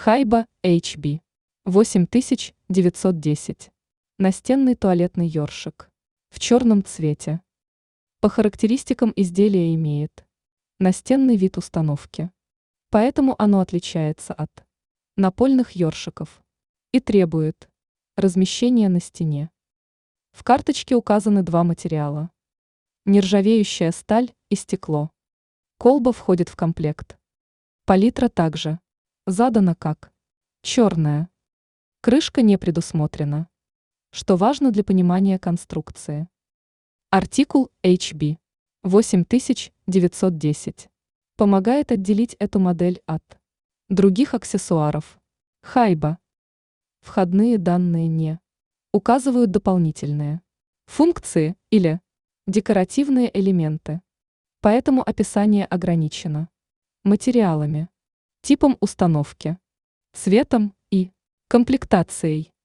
Хайба HB 8910. Настенный туалетный ёршик. В черном цвете. По характеристикам изделие имеет настенный вид установки. Поэтому оно отличается от напольных ёршиков и требует размещения на стене. В карточке указаны два материала. Нержавеющая сталь и стекло. Колба входит в комплект. Палитра также задана как черная. Крышка не предусмотрена, что важно для понимания конструкции. Артикул HB 8910 помогает отделить эту модель от других аксессуаров. Хайба. Входные данные не указывают дополнительные функции или декоративные элементы, поэтому описание ограничено материалами, типом установки, цветом и комплектацией.